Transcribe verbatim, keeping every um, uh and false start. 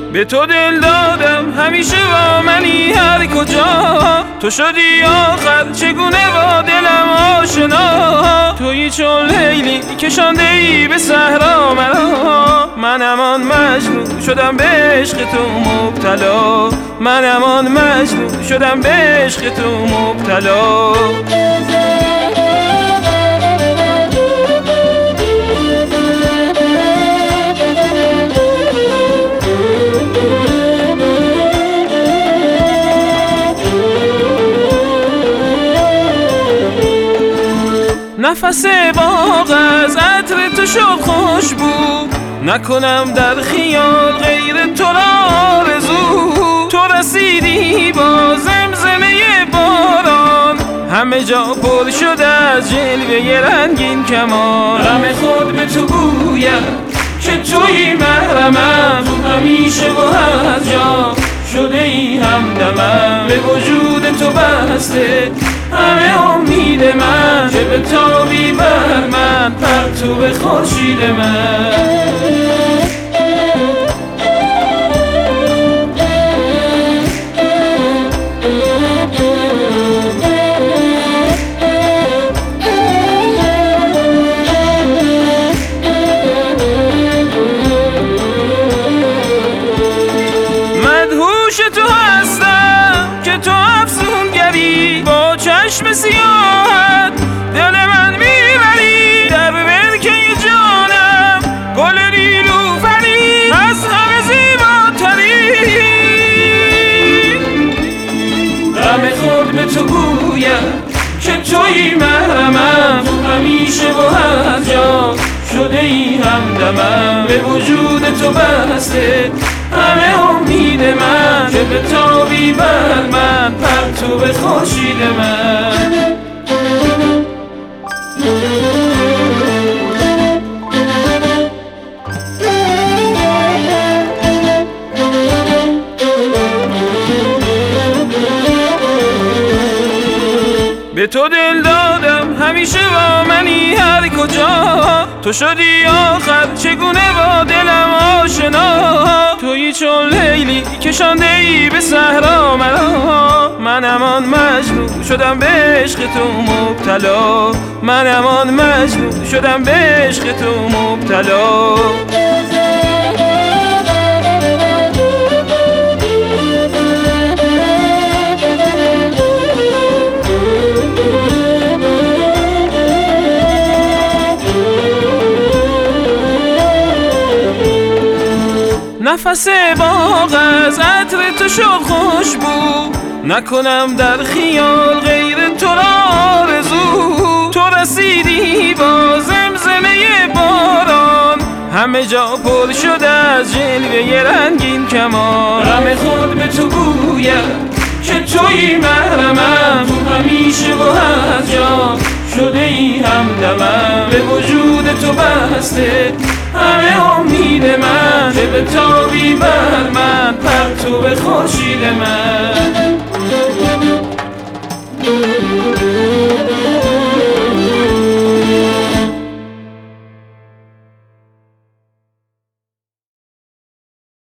به تو دل دادم همیشه با منی هر کجا، تو شدی آخر چگونه با دلم آشنا. تویی چون لیلی کشانده ای به صحرا مرا، منم آن مجنون شدم به عشق تو مبتلا، منم آن مجنون شدم به عشق تو مبتلا. نفس باغ از عطر تو شد خوش بود، نکنم در خیال غیر تو را آرزو. تو رسیدی با زمزمه باران، همه جا پر شد از جلوه رنگین کمان. غم خود به تو گویم که تویی محرمم، تو همیشه و هر جا شده ای همدمم. به وجود تو بسته همه امید من، که به تابی بر من پرتو خورشید من. مدهوش تو هستم که تو افسونگری، با چشم سیاهت دل من میبری. در ولکه جانم گل نیلوفری، از همه زیباتری. غم خود به تو گویم که تویی محرمم، تو همیشه و هر جا شده ای همدمم. به وجود تو بسته همه امید من، که به تابی بر من پرتو خورشید من. به تو دل دادم همیشه با منی هر کجا، تو شدی آخر چگونه با دلم آشنا. تویی چون لیلی کشانده ای به صحرا مرا، منم آن مجنون شدم به عشق تو مبتلا، منم آن مجنون شدم به عشق تو مبتلا. نفس باغ از عطر تو شد خوش بود، نکنم در خیال غیر تو را آرزو. تو رسیدی با زمزمه باران، همه جا پر شد از جلوه رنگین کمان. غم خود به تو گویم که تویی محرمم، تو همیشه و هر جا شده ای همدمم. به وجود تو بسته همه امید من، که به تابی بر من پرتو خورشید من.